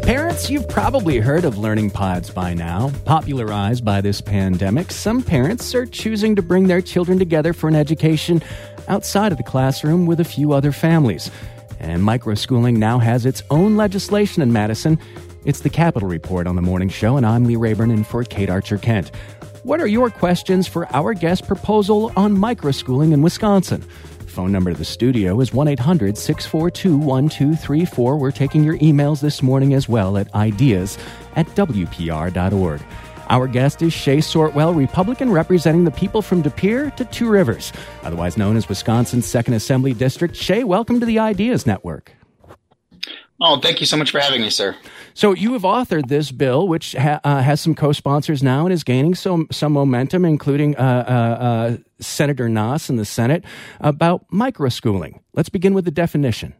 Parents, you've probably heard of learning pods by now. Popularized by this pandemic, some parents are choosing to bring their children together for an education outside of the classroom with a few other families. And microschooling now has its own legislation in Madison. It's the Capitol Report on The Morning Show, and I'm Lee Rayburn in for Kate Archer-Kent. What are your questions for our guest proposal on microschooling in Wisconsin? Phone number to the studio is 1-800-642-1234. We're taking your emails this morning as well at ideas@wpr.org. Our guest is Shay Sortwell, Republican representing the people from De Pere to Two Rivers, otherwise known as Wisconsin's 2nd Assembly District. Shay, welcome to the Ideas Network. Oh, thank you so much for having me, sir. So you have authored this bill, which has some co-sponsors now and is gaining some momentum, including Senator Noss in the Senate, about microschooling. Let's begin with the definition.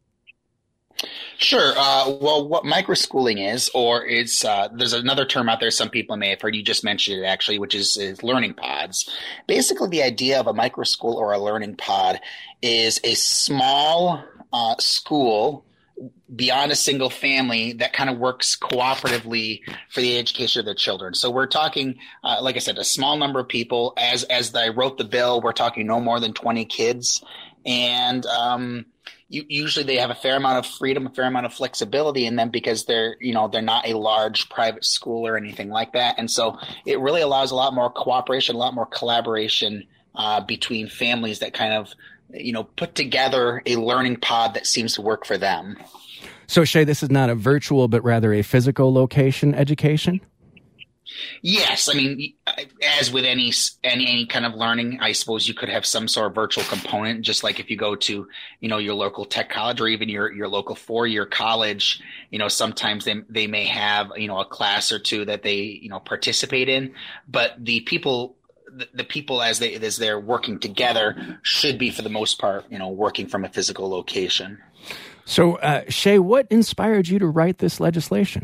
Sure. Well, what microschooling is, or it's there's another term out there some people may have heard. You just mentioned it, actually, which is learning pods. Basically, the idea of a microschool or a learning pod is a small school beyond a single family that kind of works cooperatively for the education of their children. So we're talking, like I said, a small number of people. As I wrote the bill, we're talking no more than 20 kids. And usually they have a fair amount of freedom, a fair amount of flexibility in them because they're not a large private school or anything like that. And so it really allows a lot more cooperation, a lot more collaboration between families that kind of put together a learning pod that seems to work for them. So, Shay, this is not a virtual, but rather a physical location education? Yes. I mean, as with any kind of learning, I suppose you could have some sort of virtual component, just like if you go to, your local tech college or even your local 4-year college, sometimes they may have, a class or two that they, participate in, but the people as they're working together should be, for the most part, working from a physical location. So, Shay, what inspired you to write this legislation?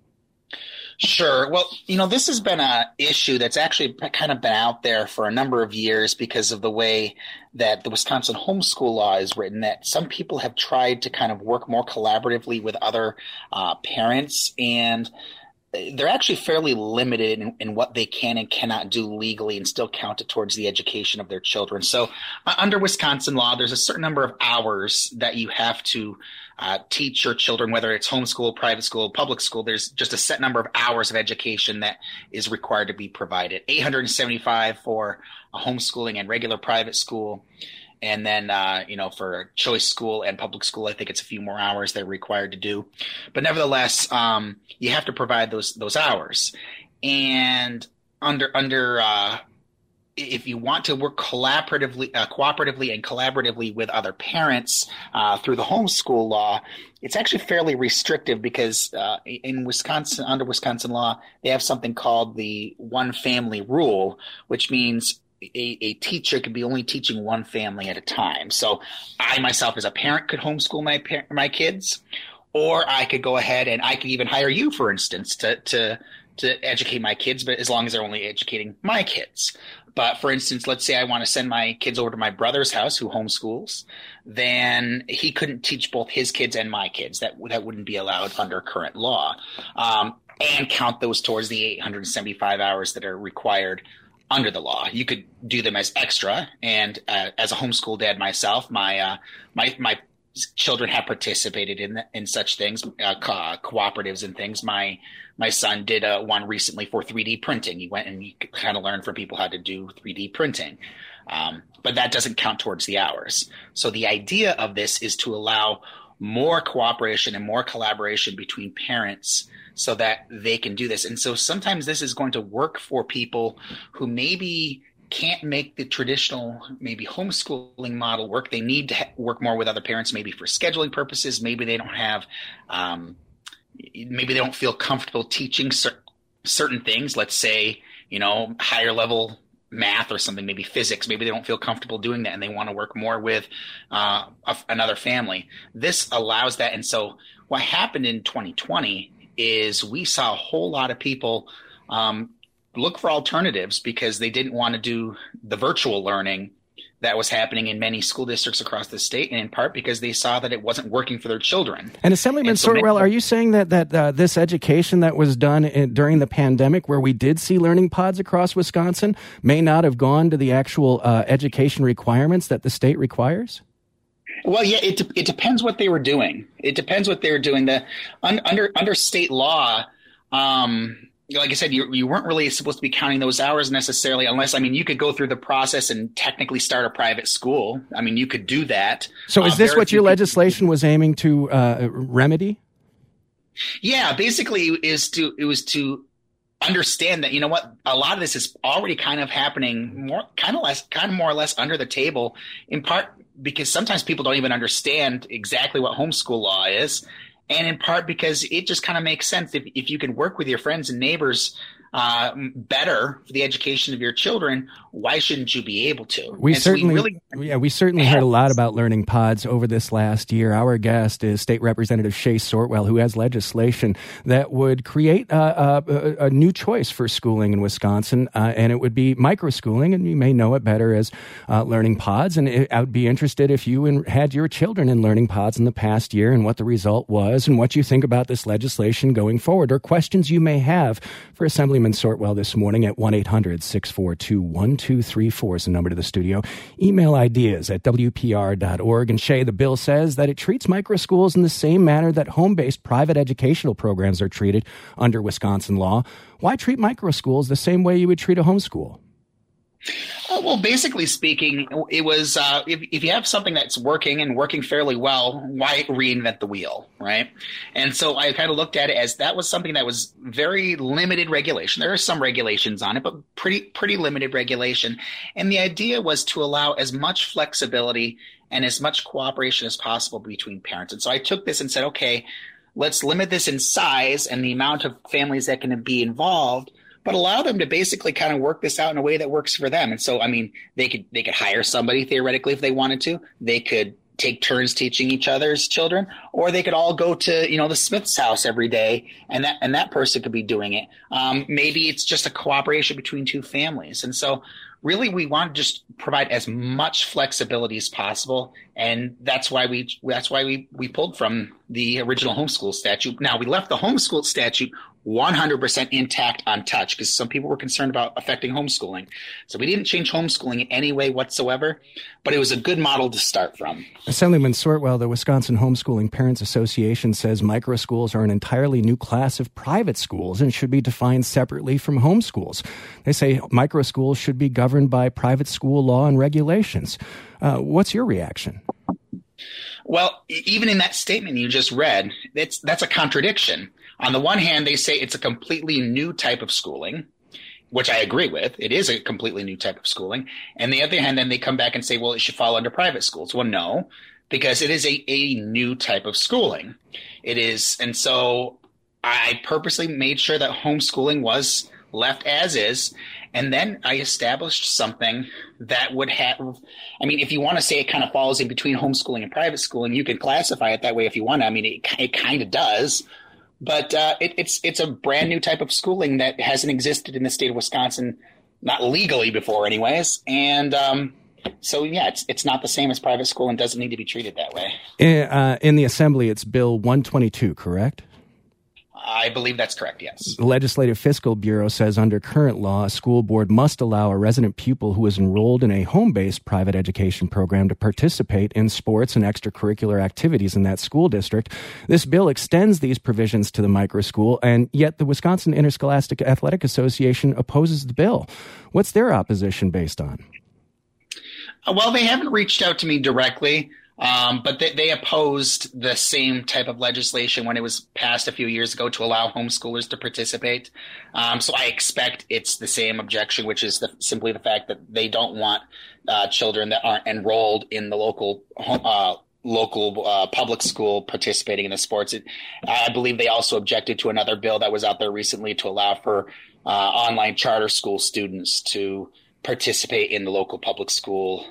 Sure. Well, this has been an issue that's actually kind of been out there for a number of years because of the way that the Wisconsin homeschool law is written, that some people have tried to kind of work more collaboratively with other parents, and they're actually fairly limited in what they can and cannot do legally and still count it towards the education of their children. So under Wisconsin law, there's a certain number of hours that you have to teach your children, whether it's homeschool, private school, public school. There's just a set number of hours of education that is required to be provided. 875 for a homeschooling and regular private school. And then, for choice school and public school, I think it's a few more hours they're required to do. But nevertheless, you have to provide those hours. And if you want to work cooperatively and collaboratively with other parents through the homeschool law, it's actually fairly restrictive because in Wisconsin, under Wisconsin law, they have something called the one family rule, which means a teacher could be only teaching one family at a time. So I myself as a parent could homeschool my kids, or I could go ahead and I could even hire you, for instance, to educate my kids, but as long as they're only educating my kids. But for instance, let's say I want to send my kids over to my brother's house who homeschools, then he couldn't teach both his kids and my kids. That wouldn't be allowed under current law, and count those towards the 875 hours that are required under the law. You could do them as extra. And as a homeschool dad myself, my children have participated in such things, cooperatives and things. My son did one recently for 3D printing. He went and he kind of learned from people how to do 3D printing. But that doesn't count towards the hours. So the idea of this is to allow more cooperation and more collaboration between parents so that they can do this. And so sometimes this is going to work for people who maybe can't make the traditional maybe homeschooling model work. They need to work more with other parents, maybe for scheduling purposes. Maybe they don't have maybe they don't feel comfortable teaching certain things. Let's say, higher level math or something, maybe physics. Maybe they don't feel comfortable doing that and they want to work more with another family. This allows that. And so what happened in 2020 is we saw a whole lot of people look for alternatives because they didn't want to do the virtual learning that was happening in many school districts across the state, and in part because they saw that it wasn't working for their children. And Assemblyman Sortwell, are you saying that this education that was done during the pandemic, where we did see learning pods across Wisconsin, may not have gone to the actual education requirements that the state requires? Well, yeah, it depends what they were doing. It depends what they were doing. Under state law, like I said, you weren't really supposed to be counting those hours necessarily, unless, you could go through the process and technically start a private school. You could do that. So is this what your legislation was aiming to remedy? Yeah, basically it was to understand that, you know what, a lot of this is already kind of happening more or less under the table, in part because sometimes people don't even understand exactly what homeschool law is. And in part because it just kind of makes sense if you can work with your friends and neighbors better for the education of your children, why shouldn't you be able to? We certainly heard a lot about learning pods over this last year. Our guest is State Representative Shae Sortwell, who has legislation that would create a new choice for schooling in Wisconsin, and it would be microschooling, and you may know it better as learning pods. And I would be interested if you had your children in learning pods in the past year and what the result was and what you think about this legislation going forward, or questions you may have for Assemblyman Sortwell this morning at 1-800-642-1234 is the number to the studio. Email ideas at WPR.org. And Shae, the bill says that it treats microschools in the same manner that home-based private educational programs are treated under Wisconsin law. Why treat microschools the same way you would treat a homeschool? Well, basically speaking, it was if you have something that's working and working fairly well, why reinvent the wheel, right? And so I kind of looked at it as that was something that was very limited regulation. There are some regulations on it, but pretty limited regulation. And the idea was to allow as much flexibility and as much cooperation as possible between parents. And so I took this and said, okay, let's limit this in size and the amount of families that can be involved, but allow them to basically kind of work this out in a way that works for them. And so, they could hire somebody theoretically if they wanted to. They could take turns teaching each other's children, or they could all go to, the Smith's house every day, and that person could be doing it. Maybe it's just a cooperation between two families. And so really we want to just provide as much flexibility as possible. And that's why we pulled from the original homeschool statute. Now, we left the homeschool statute 100% intact, untouched, because some people were concerned about affecting homeschooling. So we didn't change homeschooling in any way whatsoever, but it was a good model to start from. Assemblyman Sortwell, the Wisconsin Homeschooling Parents Association says microschools are an entirely new class of private schools and should be defined separately from homeschools. They say microschools should be governed by private school law and regulations. What's your reaction? Well, even in that statement you just read, that's a contradiction. On the one hand, they say it's a completely new type of schooling, which I agree with. It is a completely new type of schooling. And the other hand, then they come back and say, well, it should fall under private schools. Well, no, because it is a new type of schooling. It is. And so I purposely made sure that homeschooling was left as is. And then I established something that would have, if you want to say it kind of falls in between homeschooling and private schooling, you can classify it that way if you want to. It kind of does. But it's a brand new type of schooling that hasn't existed in the state of Wisconsin, not legally before anyways. And so, yeah, it's not the same as private school and doesn't need to be treated that way. In the Assembly, it's Bill 122, correct? I believe that's correct, yes. The Legislative Fiscal Bureau says under current law, a school board must allow a resident pupil who is enrolled in a home-based private education program to participate in sports and extracurricular activities in that school district. This bill extends these provisions to the microschool, and yet the Wisconsin Interscholastic Athletic Association opposes the bill. What's their opposition based on? Well, they haven't reached out to me directly. But they opposed the same type of legislation when it was passed a few years ago to allow homeschoolers to participate. So I expect it's the same objection, which is simply the fact that they don't want children that aren't enrolled in the local public school participating in the sports. I believe they also objected to another bill that was out there recently to allow for online charter school students to participate in the local public school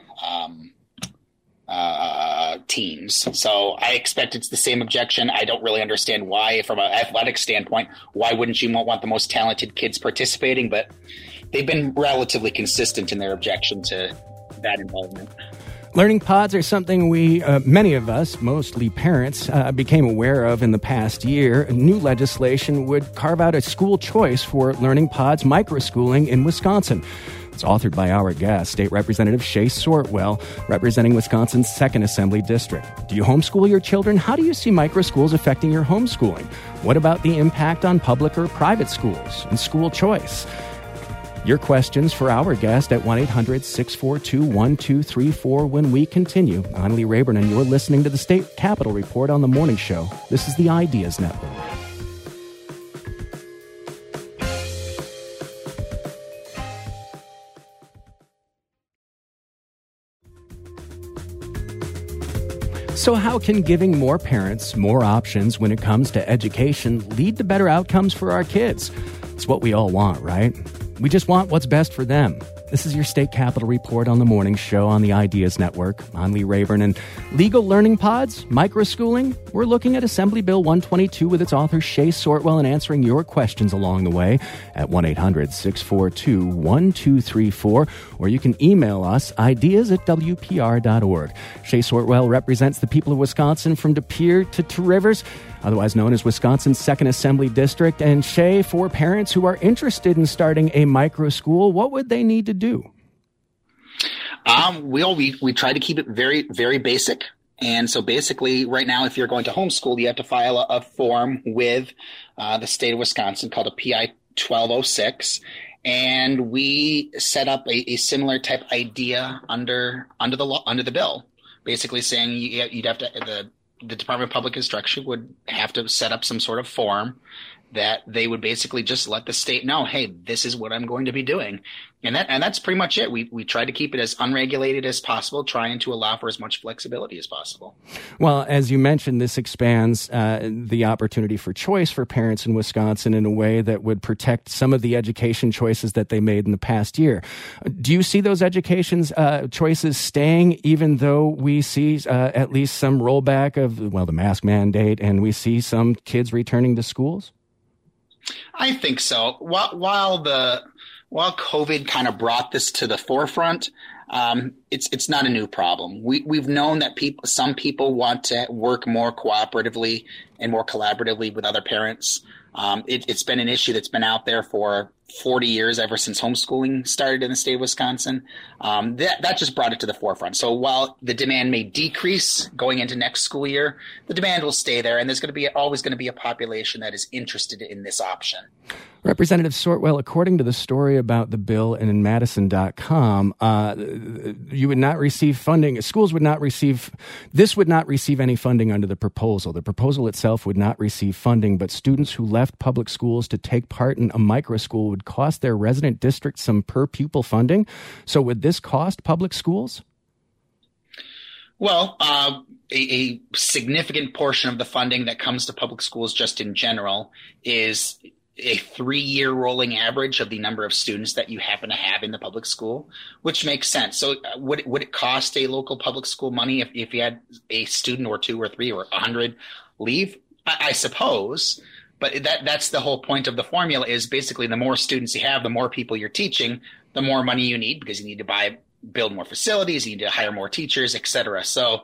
teams. So I expect it's the same objection. I don't really understand why, from an athletic standpoint, why wouldn't you want the most talented kids participating? But they've been relatively consistent in their objection to that involvement. Learning pods are something many of us, mostly parents, became aware of in the past year. New legislation would carve out a school choice for learning pods microschooling in Wisconsin. It's authored by our guest, State Representative Shay Sortwell, representing Wisconsin's 2nd Assembly District. Do you homeschool your children? How do you see microschools affecting your homeschooling? What about the impact on public or private schools and school choice? Your questions for our guest at 1-800-642-1234 when we continue. I'm Lee Rayburn, and you're listening to the State Capitol Report on the Morning Show. This is the Ideas Network. So how can giving more parents more options when it comes to education lead to better outcomes for our kids? It's what we all want, right? We just want what's best for them. This is your State Capitol Report on the Morning Show on the Ideas Network. I'm Lee Rayburn, and legal learning pods, microschooling, we're looking at Assembly Bill 122 with its author Shay Sortwell and answering your questions along the way at 1-800-642-1234, or you can email us ideas@wpr.org. Shay Sortwell represents the people of Wisconsin from De Pere to Rivers, otherwise known as Wisconsin's 2nd Assembly District. And Shay, for parents who are interested in starting a micro school, what would they need to do? We try to keep it very, very basic. And so basically right now, if you're going to homeschool, you have to file a form with the state of Wisconsin called a PI 1206. And we set up a similar type idea under the bill, basically saying you'd have to, the Department of Public Instruction would have to set up some sort of form that they would basically just let the state know, hey, this is what I'm going to be doing. And that's pretty much it. We try to keep it as unregulated as possible, trying to allow for as much flexibility as possible. Well, as you mentioned, this expands the opportunity for choice for parents in Wisconsin in a way that would protect some of the education choices that they made in the past year. Do you see those education choices staying, even though we see at least some rollback of, the mask mandate, and we see some kids returning to schools? I think so. While COVID kind of brought this to the forefront, it's not a new problem. We've known that some people want to work more cooperatively and more collaboratively with other parents. It's been an issue that's been out there for 40 years, ever since homeschooling started in the state of Wisconsin. That just brought it to the forefront. So while the demand may decrease going into next school year, the demand will stay there, and there's always going to be a population that is interested in this option. Representative Sortwell, according to the story about the bill in Madison.com, you would not receive funding. Schools would not receive any funding under the proposal. The proposal itself would not receive funding, but students who left public schools to take part in a micro school would cost their resident district some per pupil funding. So would this cost public schools? Well, a significant portion of the funding that comes to public schools just in general is a 3-year rolling average of the number of students that you happen to have in the public school, which makes sense. So would it cost a local public school money if you had a student or 2 or 3 or 100 leave? I suppose. But that's the whole point of the formula, is basically the more students you have, the more people you're teaching, the more money you need, because you need to build more facilities, you need to hire more teachers, et cetera. So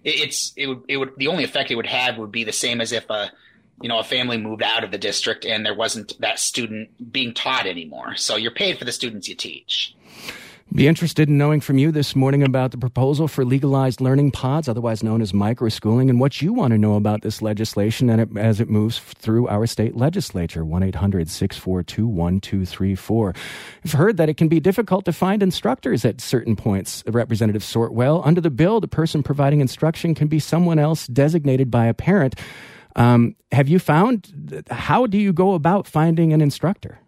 the only effect it would have would be the same as if a family moved out of the district and there wasn't that student being taught anymore. So you're paid for the students you teach. Be interested in knowing from you this morning about the proposal for legalized learning pods, otherwise known as microschooling, and what you want to know about this legislation as it moves through our state legislature. 1-800-642-1234. I've heard that it can be difficult to find instructors at certain points. Representative Sortwell, under the bill, the person providing instruction can be someone else designated by a parent. Have you found, how do you go about finding an instructor?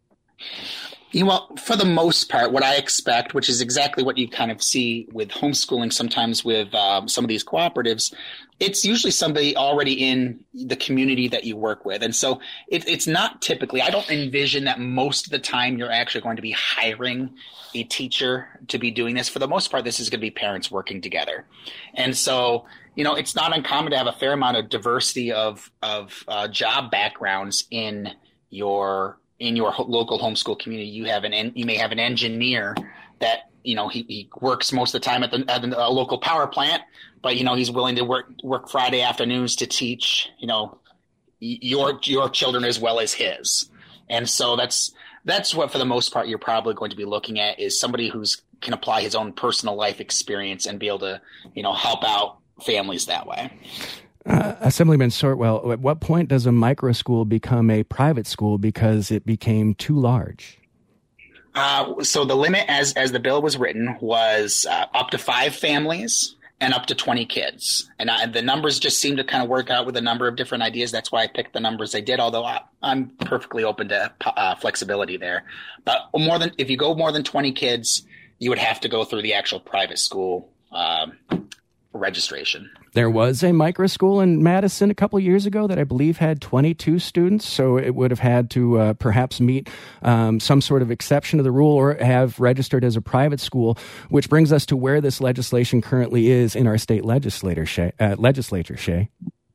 Well, for the most part, what I expect, which is exactly what you kind of see with homeschooling, sometimes with some of these cooperatives, it's usually somebody already in the community that you work with. And so it's not typically, I don't envision that most of the time you're actually going to be hiring a teacher to be doing this. For the most part, this is going to be parents working together. And so, it's not uncommon to have a fair amount of diversity of job backgrounds in your local homeschool community. You may have an engineer that he works most of the time at the local power plant, but he's willing to work Friday afternoons to teach your children as well as his. And so that's what, for the most part, you're probably going to be looking at, is somebody who's can apply his own personal life experience and be able to help out families that way. Assemblyman Sortwell, at what point does a micro school become a private school because it became too large? So the limit, as the bill was written, was up to 5 families and up to 20 kids. And the numbers just seem to kind of work out with a number of different ideas. That's why I picked the numbers I did, although I'm perfectly open to flexibility there. But if you go more than 20 kids, you would have to go through the actual private school registration. There was a micro school in Madison a couple of years ago that I believe had 22 students, so it would have had to perhaps meet some sort of exception to the rule or have registered as a private school, which brings us to where this legislation currently is in our state legislature, Shay.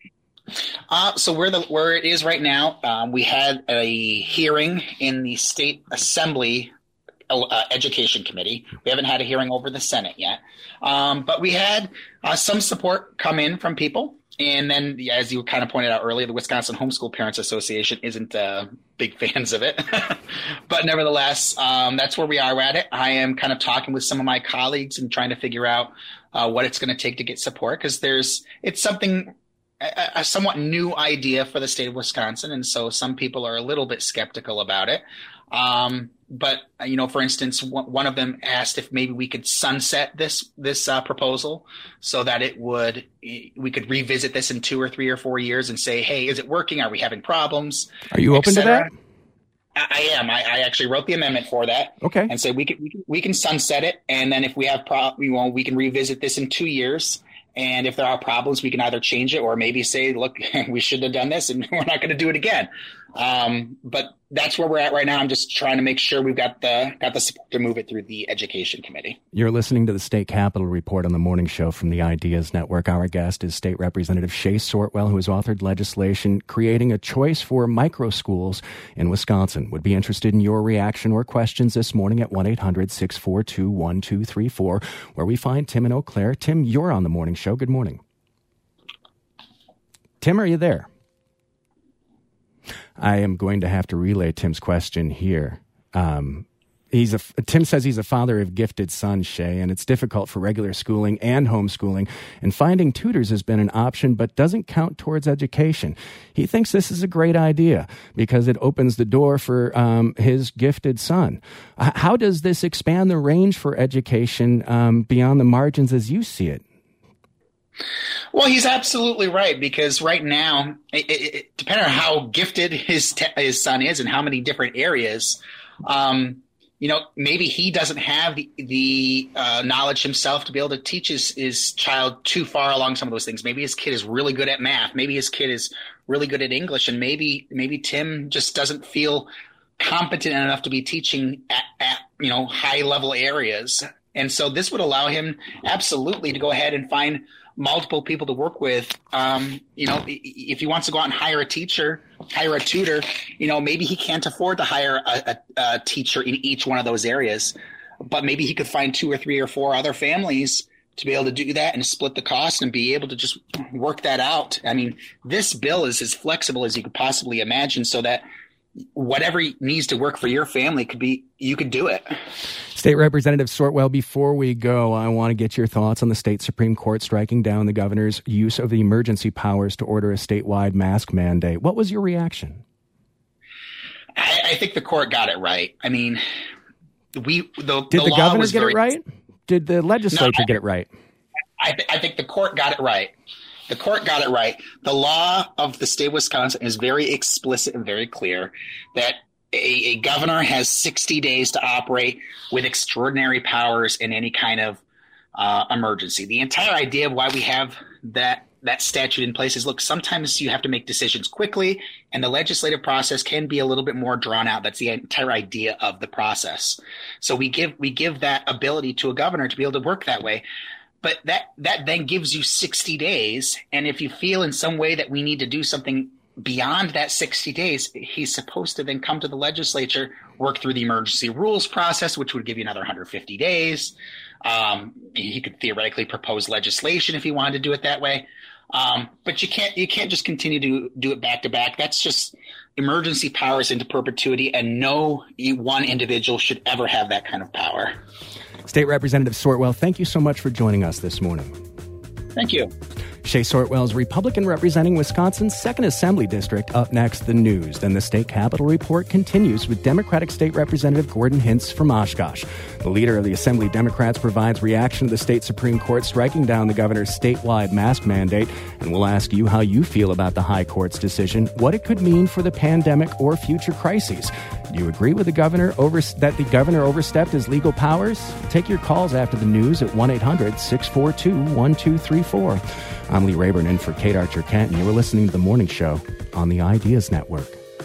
So where it is right now, we had a hearing in the state assembly education committee. We haven't had a hearing over the Senate yet. But we had some support come in from people. And then, as you kind of pointed out earlier, the Wisconsin Homeschool Parents Association isn't big fans of it. But nevertheless, that's where we are at it. I am kind of talking with some of my colleagues and trying to figure out what it's going to take to get support, because it's something, a somewhat new idea for the state of Wisconsin. And so some people are a little bit skeptical about it. But, for instance, one of them asked if maybe we could sunset this proposal so that we could revisit this in 2 or 3 or 4 years and say, hey, is it working? Are we having problems? Are you open to that? I am. I actually wrote the amendment for that. Okay. And say we can sunset it. And then if we have we can revisit this in 2 years. And if there are problems, we can either change it or maybe say, look, we shouldn't have done this and we're not going to do it again. But that's where we're at right now. I'm just trying to make sure we've got the support to move it through the Education Committee. You're listening to the State Capitol Report on the morning show from the Ideas Network. Our guest is State Representative Shay Sortwell, who has authored legislation creating a choice for micro schools in Wisconsin. Would be interested in your reaction or questions this morning at 1-800-642-1234, where we find Tim in Eau Claire. Tim, you're on the morning show. Good morning. Tim, are you there? I am going to have to relay Tim's question here. Tim says he's a father of gifted sons, Shay, and it's difficult for regular schooling and homeschooling, and finding tutors has been an option but doesn't count towards education. He thinks this is a great idea because it opens the door for his gifted son. How does this expand the range for education beyond the margins as you see it? Well, he's absolutely right, because right now, depending on how gifted his son is and how many different areas, maybe he doesn't have the knowledge himself to be able to teach his child too far along some of those things. Maybe his kid is really good at math. Maybe his kid is really good at English, and maybe Tim just doesn't feel competent enough to be teaching at high level areas. And so this would allow him absolutely to go ahead and find multiple people to work with. If he wants to go out and hire a tutor, maybe he can't afford to hire a teacher in each one of those areas, but maybe he could find 2 or 3 or 4 other families to be able to do that and split the cost and be able to just work that out. I mean, this bill is as flexible as you could possibly imagine, so that whatever needs to work for your family you could do it. State Representative Sortwell, before we go, I want to get your thoughts on the state Supreme Court striking down the governor's use of the emergency powers to order a statewide mask mandate. What was your reaction? I think the court got it right. I mean, did the governor get it right? Did the legislature get it right? I think the court got it right. The court got it right. The law of the state of Wisconsin is very explicit and very clear that a governor has 60 days to operate with extraordinary powers in any kind of emergency. The entire idea of why we have that statute in place is, look, sometimes you have to make decisions quickly, and the legislative process can be a little bit more drawn out. That's the entire idea of the process. So we give that ability to a governor to be able to work that way. But that then gives you 60 days. And if you feel in some way that we need to do something beyond that 60 days, he's supposed to then come to the legislature, work through the emergency rules process, which would give you another 150 days. He could theoretically propose legislation if he wanted to do it that way. But you can't just continue to do it back to back. That's just emergency powers into perpetuity, and no one individual should ever have that kind of power. State Representative Sortwell, thank you so much for joining us this morning. Thank you. Shay Sortwell is Republican representing Wisconsin's 2nd Assembly District. Up next, the news. Then the State Capitol Report continues with Democratic State Representative Gordon Hintz from Oshkosh. The leader of the Assembly Democrats provides reaction to the state Supreme Court striking down the governor's statewide mask mandate. And we'll ask you how you feel about the High Court's decision, what it could mean for the pandemic or future crises. Do you agree with the governor that the governor overstepped his legal powers? Take your calls after the news at 1-800-642-1234. I'm Lee Rayburn in for Kate Archer-Kent, and you were listening to The Morning Show on the Ideas Network.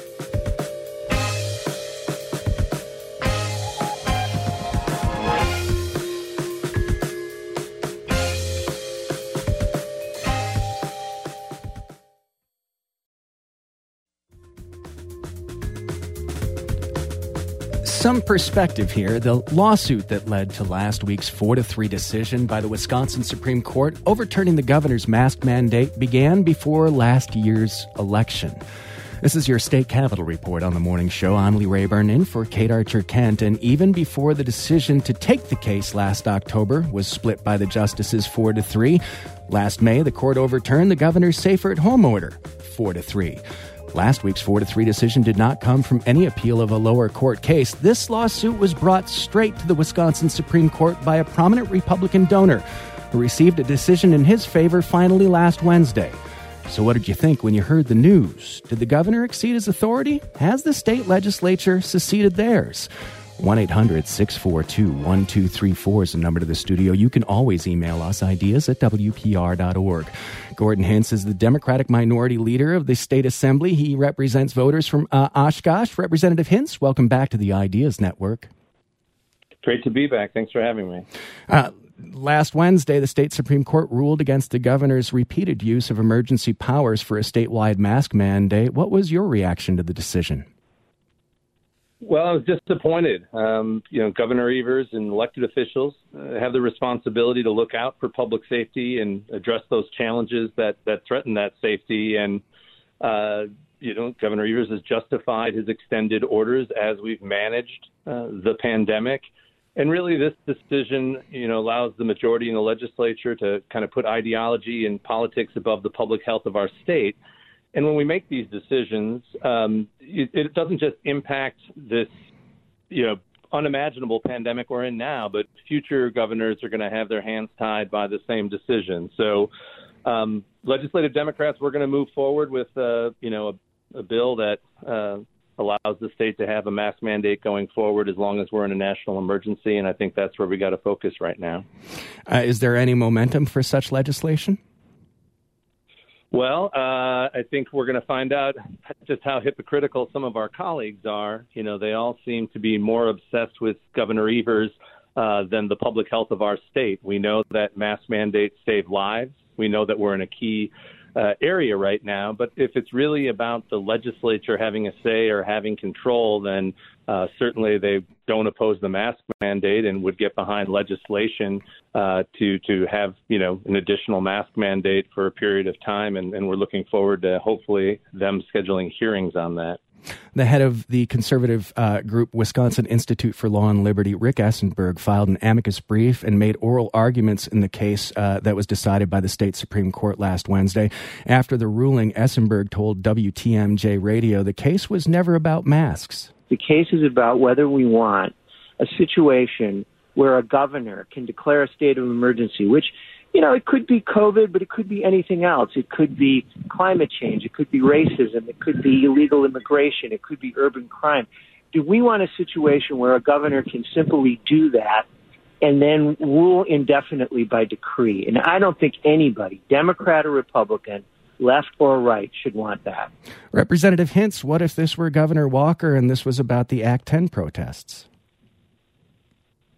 Some perspective here. The lawsuit that led to last week's 4-3 decision by the Wisconsin Supreme Court overturning the governor's mask mandate began before last year's election. This is your State Capitol Report on The Morning Show. I'm Lee Rayburn in for Kate Archer-Kent. And even before the decision to take the case last October was split by the justices 4-3, last May the court overturned the governor's safer-at-home order 4-3. Last week's 4-3 decision did not come from any appeal of a lower court case. This lawsuit was brought straight to the Wisconsin Supreme Court by a prominent Republican donor who received a decision in his favor finally last Wednesday. So what did you think when you heard the news? Did the governor exceed his authority? Has the state legislature seceded theirs? 1-800-642-1234 is the number to the studio. You can always email us, ideas@wpr.org. Gordon Hintz is the Democratic minority leader of the state assembly. He represents voters from Oshkosh. Representative Hintz, welcome back to the Ideas Network. Great to be back. Thanks for having me. Last Wednesday, the state Supreme Court ruled against the governor's repeated use of emergency powers for a statewide mask mandate. What was your reaction to the decision? Well, I was disappointed. Governor Evers and elected officials have the responsibility to look out for public safety and address those challenges that threaten that safety. And, Governor Evers has justified his extended orders as we've managed the pandemic. And really, this decision, allows the majority in the legislature to kind of put ideology and politics above the public health of our state. And when we make these decisions, it doesn't just impact this, unimaginable pandemic we're in now, but future governors are going to have their hands tied by the same decision. So legislative Democrats, we're going to move forward with, a bill that allows the state to have a mask mandate going forward as long as we're in a national emergency. And I think that's where we got to focus right now. Is there any momentum for such legislation? Well, I think we're going to find out just how hypocritical some of our colleagues are. They all seem to be more obsessed with Governor Evers than the public health of our state. We know that mask mandates save lives. We know that we're in a key area right now. But if it's really about the legislature having a say or having control, then certainly they don't oppose the mask mandate and would get behind legislation to have, an additional mask mandate for a period of time. And we're looking forward to hopefully them scheduling hearings on that. The head of the conservative group Wisconsin Institute for Law and Liberty, Rick Essenberg, filed an amicus brief and made oral arguments in the case that was decided by the state Supreme Court last Wednesday. After the ruling, Essenberg told WTMJ Radio the case was never about masks. The case is about whether we want a situation where a governor can declare a state of emergency, which, it could be COVID, but it could be anything else. It could be climate change. It could be racism. It could be illegal immigration. It could be urban crime. Do we want a situation where a governor can simply do that and then rule indefinitely by decree? And I don't think anybody, Democrat or Republican, left or right, should want that. Representative Hintz, what if this were Governor Walker and this was about the Act 10 protests?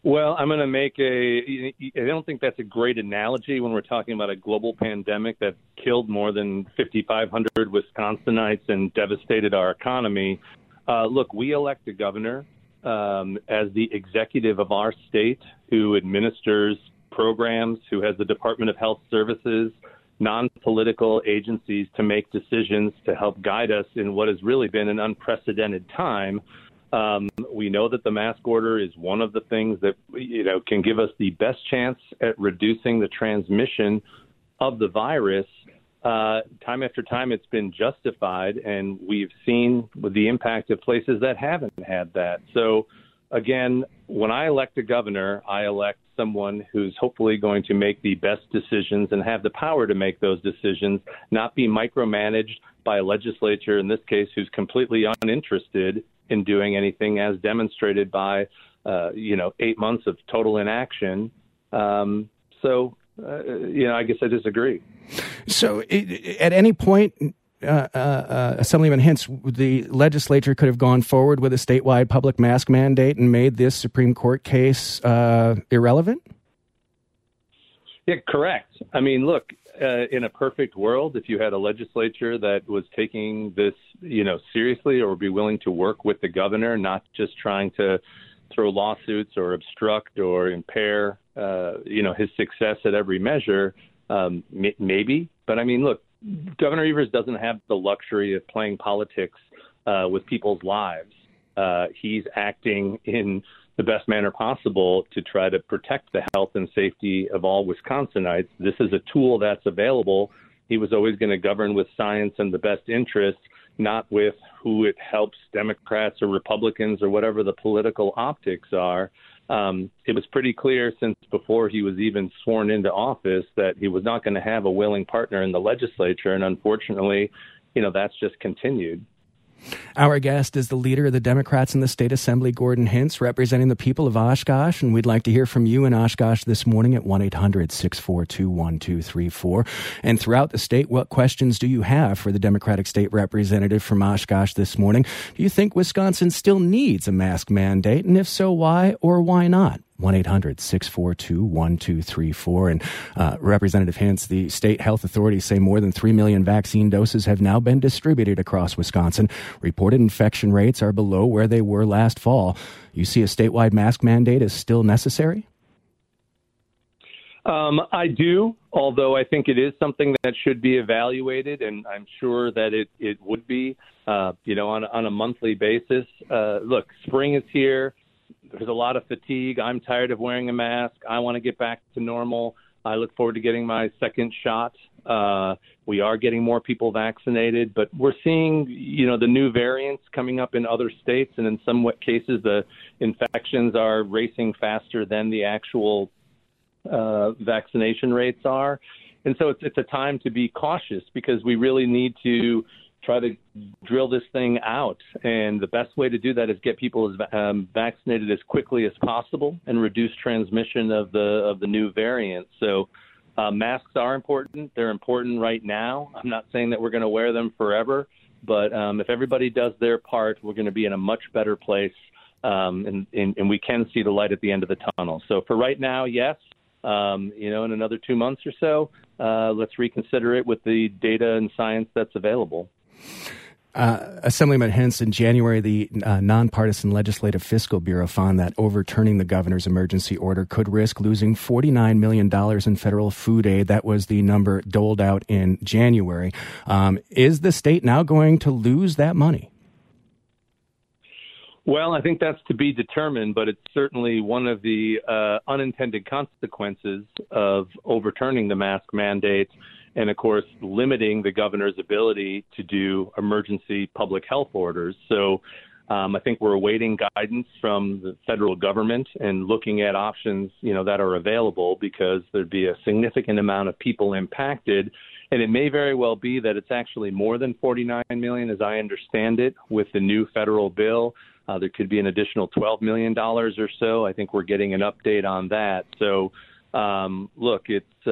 Well, I'm going to make I don't think that's a great analogy when we're talking about a global pandemic that killed more than 5,500 Wisconsinites and devastated our economy. Look, we elect a governor as the executive of our state who administers programs, who has the Department of Health Services, non-political agencies to make decisions to help guide us in what has really been an unprecedented time. We know that the mask order is one of the things that, can give us the best chance at reducing the transmission of the virus. Time after time, it's been justified, and we've seen the impact of places that haven't had that. So, again, when I elect a governor, I elect someone who's hopefully going to make the best decisions and have the power to make those decisions, not be micromanaged by a legislature, in this case, who's completely uninterested in doing anything, as demonstrated by, 8 months of total inaction. I guess I disagree. So at any point, Assemblyman Hintz, the legislature could have gone forward with a statewide public mask mandate and made this Supreme Court case irrelevant? Yeah, correct. I mean, look, in a perfect world, if you had a legislature that was taking this, seriously, or would be willing to work with the governor, not just trying to throw lawsuits or obstruct or impair, his success at every measure, maybe. But I mean, look, Governor Evers doesn't have the luxury of playing politics with people's lives. He's acting in the best manner possible to try to protect the health and safety of all Wisconsinites. This is a tool that's available. He was always going to govern with science and the best interest, not with who it helps, Democrats or Republicans or whatever the political optics are. It was pretty clear since before he was even sworn into office that he was not going to have a willing partner in the legislature. And unfortunately, that's just continued. Our guest is the leader of the Democrats in the State Assembly, Gordon Hintz, representing the people of Oshkosh, and we'd like to hear from you in Oshkosh this morning at 1-800-642-1234. And throughout the state, what questions do you have for the Democratic state representative from Oshkosh this morning? Do you think Wisconsin still needs a mask mandate? And if so, why or why not? 1-800-642-1234. And Representative Hintz, the state health authorities say more than 3 million vaccine doses have now been distributed across Wisconsin. Reported infection rates are below where they were last fall. You see a statewide mask mandate is still necessary? I do, although I think it is something that should be evaluated, and I'm sure that it would be, on a monthly basis. Look, spring is here. There's a lot of fatigue. I'm tired of wearing a mask. I want to get back to normal. I look forward to getting my second shot. We are getting more people vaccinated, but we're seeing, the new variants coming up in other states, and in some cases, the infections are racing faster than the actual vaccination rates are. And so it's a time to be cautious because we really need to try to drill this thing out. And the best way to do that is get people vaccinated as quickly as possible and reduce transmission of the new variant. So masks are important. They're important right now. I'm not saying that we're going to wear them forever, but if everybody does their part, we're going to be in a much better place, and we can see the light at the end of the tunnel. So for right now, yes. In another 2 months or so, let's reconsider it with the data and science that's available. Assemblyman Hintz, in January, the Nonpartisan Legislative Fiscal Bureau found that overturning the governor's emergency order could risk losing $49 million in federal food aid. That was the number doled out in January. Is the state now going to lose that money? Well, I think that's to be determined, but it's certainly one of the unintended consequences of overturning the mask mandate and, of course, limiting the governor's ability to do emergency public health orders. So I think we're awaiting guidance from the federal government and looking at options, that are available because there'd be a significant amount of people impacted. And it may very well be that it's actually more than $49 million, as I understand it, with the new federal bill. There could be an additional $12 million or so. I think we're getting an update on that. So, look,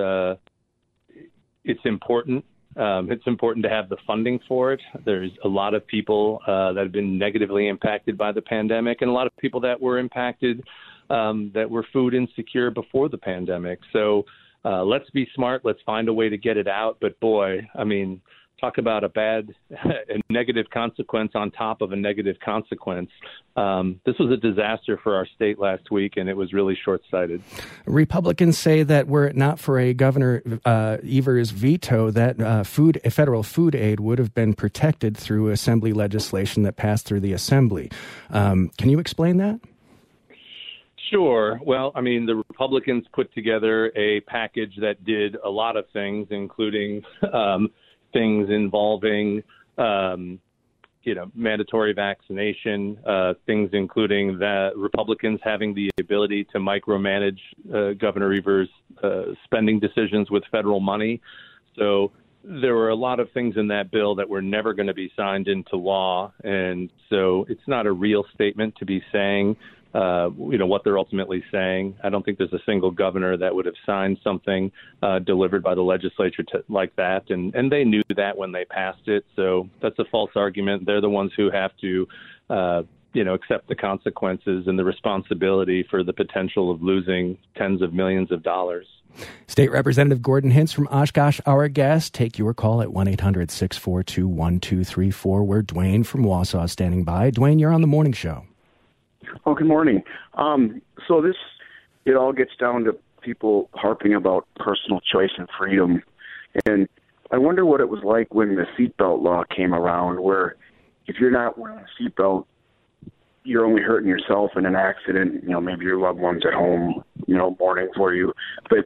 it's important. It's important to have the funding for it. There's a lot of people that have been negatively impacted by the pandemic and a lot of people that were impacted that were food insecure before the pandemic. So let's be smart. Let's find a way to get it out. But boy, I mean, talk about a negative consequence on top of a negative consequence. This was a disaster for our state last week, and it was really short-sighted. Republicans say that were it not for a Governor Evers' veto, that federal food aid would have been protected through Assembly legislation that passed through the Assembly. Can you explain that? Sure. Well, I mean, the Republicans put together a package that did a lot of things, including things involving, mandatory vaccination, things including the Republicans having the ability to micromanage Governor Evers' spending decisions with federal money. So there were a lot of things in that bill that were never going to be signed into law. And so it's not a real statement to be saying what they're ultimately saying. I don't think there's a single governor that would have signed something delivered by the legislature like that. And they knew that when they passed it. So that's a false argument. They're the ones who have to, accept the consequences and the responsibility for the potential of losing tens of millions of dollars. State Representative Gordon Hintz from Oshkosh, our guest. Take your call at 1-800-642-1234. We're Dwayne from Wausau standing by. Dwayne, you're on the morning show. Oh, good morning. So it all gets down to people harping about personal choice and freedom. And I wonder what it was like when the seatbelt law came around, where if you're not wearing a seatbelt, you're only hurting yourself in an accident. Maybe your loved one's at home, mourning for you. But,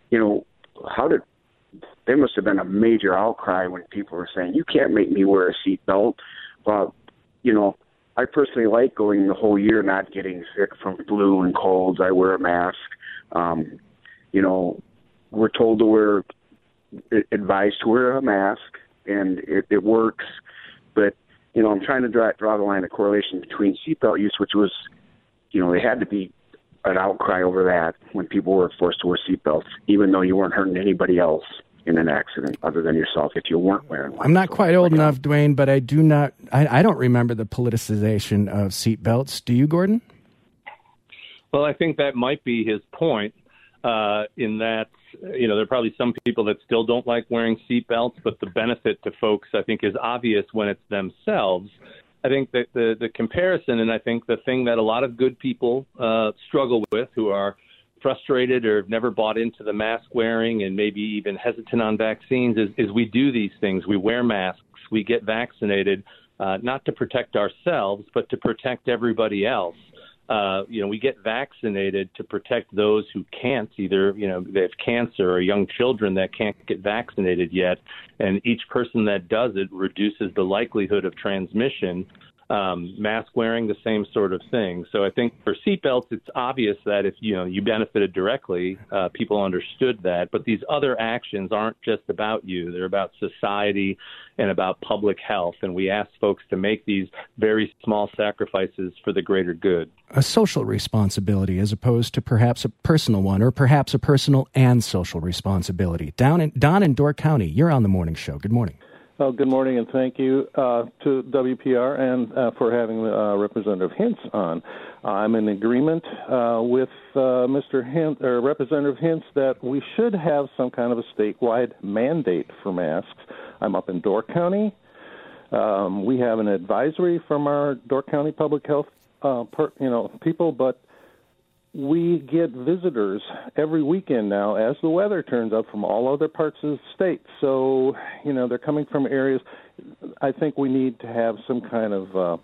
there must have been a major outcry when people were saying, you can't make me wear a seatbelt. I personally like going the whole year not getting sick from flu and colds. I wear a mask. We're told to wear, advised to wear a mask, and it works. But, I'm trying to draw the line of correlation between seatbelt use, which was, they had to be an outcry over that when people were forced to wear seatbelts, even though you weren't hurting anybody else in an accident other than yourself if you weren't wearing one. I'm not quite old enough, Dwayne, but I don't remember the politicization of seatbelts. Do you, Gordon? Well, I think that might be his point in that, there are probably some people that still don't like wearing seatbelts, but the benefit to folks, I think, is obvious when it's themselves. I think that the comparison, and I think the thing that a lot of good people struggle with who are frustrated or have never bought into the mask wearing and maybe even hesitant on vaccines is we do these things. We wear masks. We get vaccinated, not to protect ourselves, but to protect everybody else. We get vaccinated to protect those who can't, either, they have cancer or young children that can't get vaccinated yet. And each person that does it reduces the likelihood of transmission. Mask wearing, the same sort of thing. So I think for seatbelts, it's obvious that if you benefited directly, people understood that. But these other actions aren't just about you; they're about society and about public health. And we ask folks to make these very small sacrifices for the greater good. A social responsibility as opposed to perhaps a personal one, or perhaps a personal and social responsibility. Don in Door County, you're on the morning show. Good morning. Oh, good morning, and thank you to WPR and for having Representative Hintz on. I'm in agreement with Representative Hintz that we should have some kind of a statewide mandate for masks. I'm up in Door County. We have an advisory from our Door County Public Health people, but we get visitors every weekend now as the weather turns up from all other parts of the state. So, they're coming from areas. I think we need to have some kind of,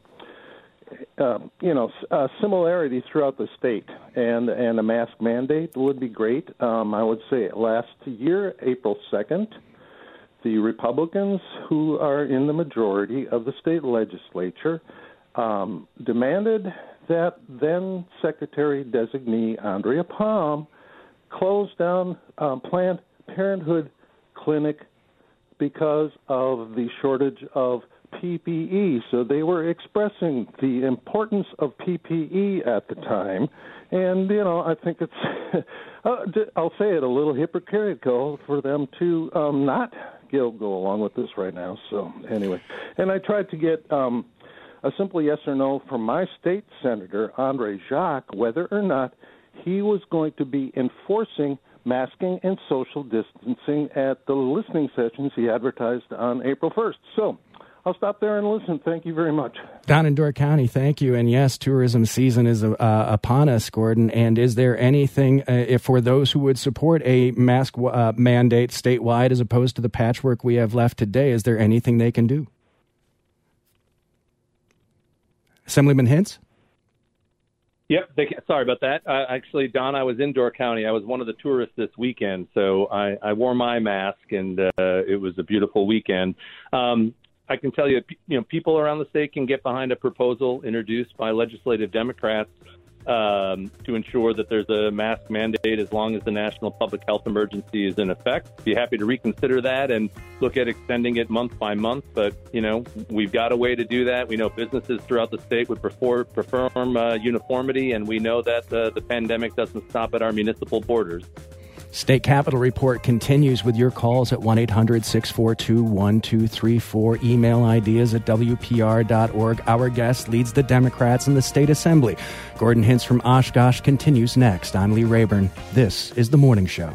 similarity throughout the state. And a mask mandate would be great. I would say last year, April 2nd, the Republicans, who are in the majority of the state legislature, demanded that then Secretary Designee Andrea Palm closed down Planned Parenthood clinic because of the shortage of PPE. So they were expressing the importance of PPE at the time. And, I think it's, I'll say it, a little hypocritical for them to not go along with this right now. So anyway, and I tried to get a simple yes or no from my state senator, Andre Jacques, whether or not he was going to be enforcing masking and social distancing at the listening sessions he advertised on April 1st. So I'll stop there and listen. Thank you very much. Down in Door County, thank you. And yes, tourism season is upon us, Gordon. And is there anything, if for those who would support a mask mandate statewide as opposed to the patchwork we have left today, is there anything they can do? Assemblyman Hintz? Yep. Sorry about that. Actually, Don, I was in Door County. I was one of the tourists this weekend, so I wore my mask, and it was a beautiful weekend. I can tell you, people around the state can get behind a proposal introduced by legislative Democrats to ensure that there's a mask mandate as long as the national public health emergency is in effect. Be happy to reconsider that and look at extending it month by month. But, we've got a way to do that. We know businesses throughout the state would prefer uniformity, and we know that the pandemic doesn't stop at our municipal borders. State Capitol Report continues with your calls at 1-800-642-1234. Email ideas at WPR.org. Our guest leads the Democrats in the State Assembly. Gordon Hintz from Oshkosh continues next. I'm Lee Rayburn. This is The Morning Show.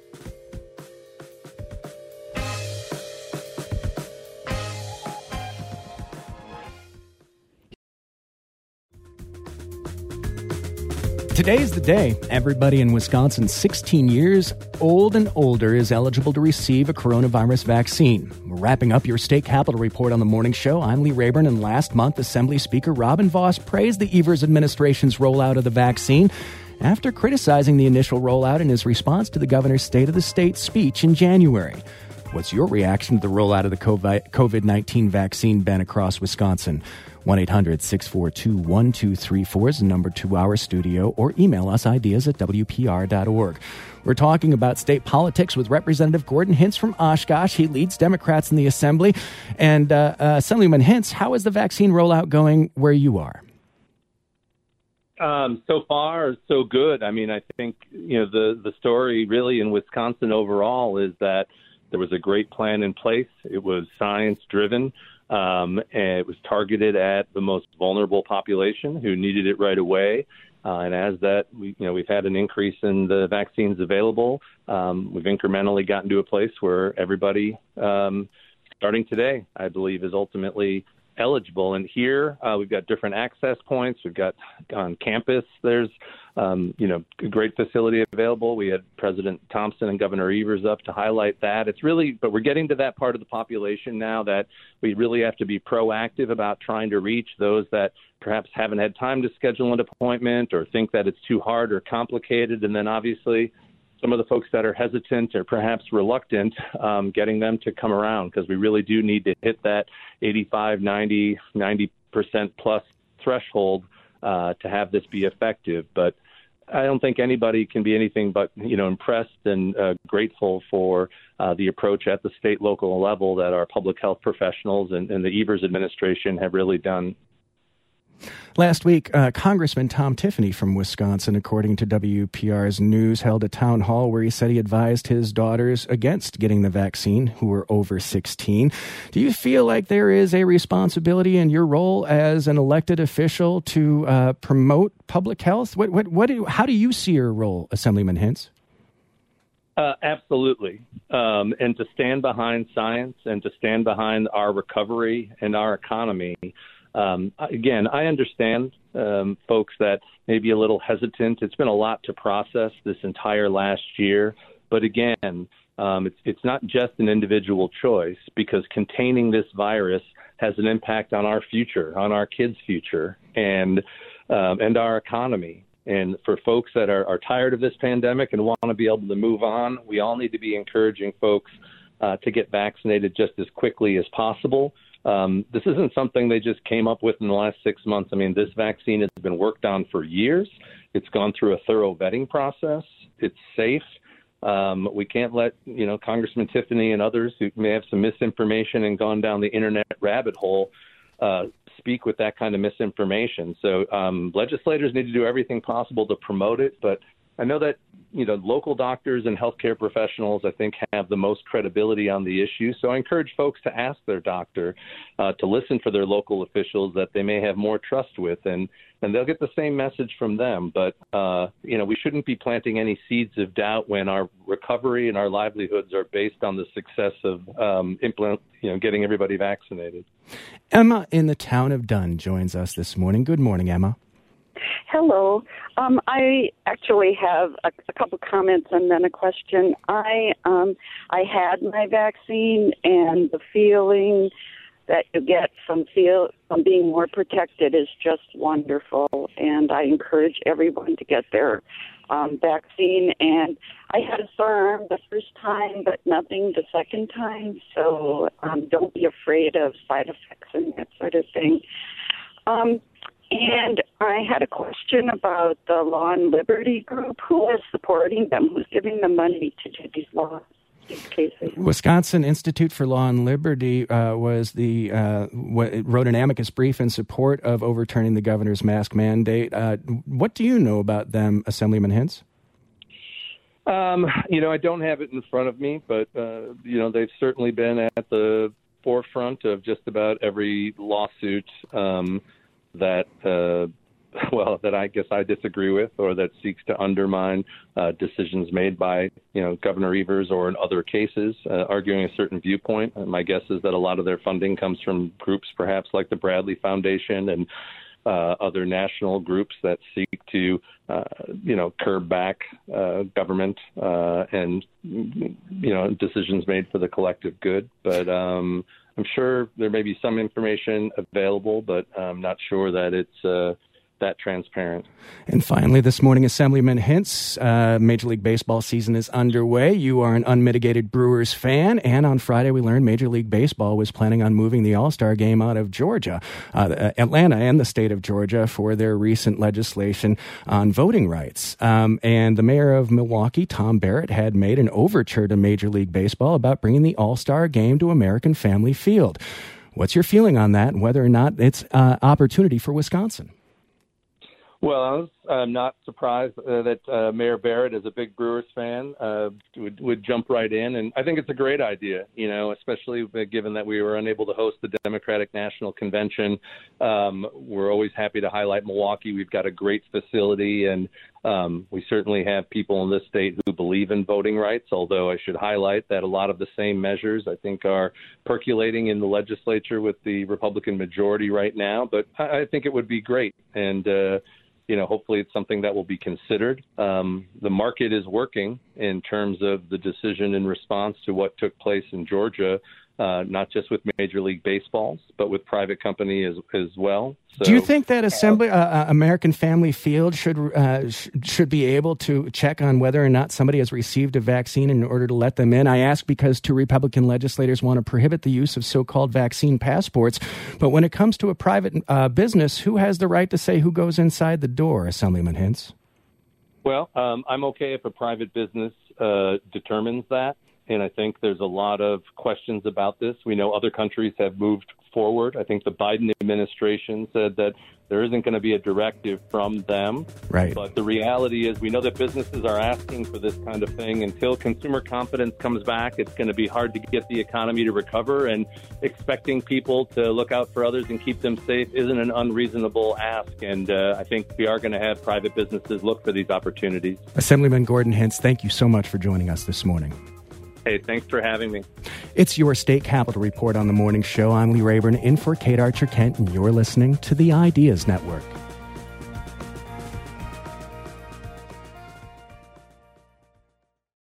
Today's the day. Everybody in Wisconsin 16 years old and older is eligible to receive a coronavirus vaccine. We're wrapping up your State Capitol Report on The Morning Show. I'm Lee Rayburn, and last month, Assembly Speaker Robin Vos praised the Evers administration's rollout of the vaccine after criticizing the initial rollout in his response to the governor's State of the State speech in January. What's your reaction to the rollout of the COVID-19 vaccine ban across Wisconsin? 1-800-642-1234 is the number to our studio, or email us ideas at WPR.org. We're talking about state politics with Representative Gordon Hintz from Oshkosh. He leads Democrats in the Assembly. And Assemblyman Hintz, how is the vaccine rollout going where you are? So far, so good. I mean, I think, the story really in Wisconsin overall is that there was a great plan in place. It was science-driven. And it was targeted at the most vulnerable population who needed it right away. And as that, we've had an increase in the vaccines available. We've incrementally gotten to a place where everybody, starting today, I believe, is ultimately eligible. And here we've got different access points. We've got on campus, there's a great facility available. We had President Thompson and Governor Evers up to highlight that. But we're getting to that part of the population now that we really have to be proactive about trying to reach those that perhaps haven't had time to schedule an appointment or think that it's too hard or complicated. And then obviously some of the folks that are hesitant or perhaps reluctant, getting them to come around, because we really do need to hit that 85, 90% plus threshold to have this be effective. But I don't think anybody can be anything but, impressed and grateful for the approach at the state, local level that our public health professionals and the Evers administration have really done. Last week, Congressman Tom Tiffany from Wisconsin, according to WPR's news, held a town hall where he said he advised his daughters against getting the vaccine, who were over 16. Do you feel like there is a responsibility in your role as an elected official to promote public health? How do you see your role, Assemblyman Hintz? Absolutely. And to stand behind science and to stand behind our recovery and our economy. Again, I understand folks that may be a little hesitant. It's been a lot to process this entire last year. But again, it's not just an individual choice, because containing this virus has an impact on our future, on our kids' future, and our economy. And for folks that are tired of this pandemic and want to be able to move on, we all need to be encouraging folks to get vaccinated just as quickly as possible. This isn't something they just came up with in the last 6 months. I mean, this vaccine has been worked on for years. It's gone through a thorough vetting process. It's safe. We can't let, Congressman Tiffany and others who may have some misinformation and gone down the internet rabbit hole speak with that kind of misinformation. So legislators need to do everything possible to promote it, but I know that, local doctors and healthcare professionals, I think, have the most credibility on the issue. So I encourage folks to ask their doctor to listen for their local officials that they may have more trust with, and they'll get the same message from them. But, we shouldn't be planting any seeds of doubt when our recovery and our livelihoods are based on the success of getting everybody vaccinated. Emma in the town of Dunn joins us this morning. Good morning, Emma. Hello. I actually have a couple comments and then a question. I had my vaccine, and the feeling that you get from being more protected is just wonderful. And I encourage everyone to get their vaccine. And I had a sore arm the first time, but nothing the second time. So don't be afraid of side effects and that sort of thing. And I had a question about the Law and Liberty group. Who is supporting them? Who's giving them money to do these cases? Wisconsin Institute for Law and Liberty wrote an amicus brief in support of overturning the governor's mask mandate. What do you know about them, Assemblyman Hintz? I don't have it in front of me, but, they've certainly been at the forefront of just about every lawsuit that I guess I disagree with, or that seeks to undermine decisions made by, Governor Evers or in other cases, arguing a certain viewpoint. And my guess is that a lot of their funding comes from groups perhaps like the Bradley Foundation and other national groups that seek to, curb back government and, decisions made for the collective good. But I'm sure there may be some information available, but I'm not sure that it's that transparent. And finally, this morning, Assemblyman Hintz, Major League Baseball season is underway. You are an unmitigated Brewers fan, and on Friday we learned Major League Baseball was planning on moving the All-Star game out of Georgia, Atlanta and the state of Georgia, for their recent legislation on voting rights. And the mayor of Milwaukee, Tom Barrett, had made an overture to Major League Baseball about bringing the All-Star game to American Family Field. What's your feeling on that, and whether or not it's opportunity for Wisconsin? Well, I'm not surprised that Mayor Barrett, as a big Brewers fan, would jump right in. And I think it's a great idea, especially given that we were unable to host the Democratic National Convention. We're always happy to highlight Milwaukee. We've got a great facility, and we certainly have people in this state who believe in voting rights, although I should highlight that a lot of the same measures, I think, are percolating in the legislature with the Republican majority right now. But I think it would be great. And hopefully it's something that will be considered. The market is working in terms of the decision in response to what took place in Georgia, not just with Major League Baseballs, but with private company as well. So, do you think that American Family Field should be able to check on whether or not somebody has received a vaccine in order to let them in? I ask because two Republican legislators want to prohibit the use of so-called vaccine passports. But when it comes to a private business, who has the right to say who goes inside the door, Assemblyman Hintz? Well, I'm okay if a private business determines that. And I think there's a lot of questions about this. We know other countries have moved forward. I think the Biden administration said that there isn't going to be a directive from them. Right. But the reality is we know that businesses are asking for this kind of thing. Until consumer confidence comes back, it's going to be hard to get the economy to recover. And expecting people to look out for others and keep them safe isn't an unreasonable ask. And I think we are going to have private businesses look for these opportunities. Assemblyman Gordon Hintz, thank you so much for joining us this morning. Hey, thanks for having me. It's your State Capitol Report on the morning show. I'm Lee Rayburn in for Kate Archer-Kent, and you're listening to the Ideas Network.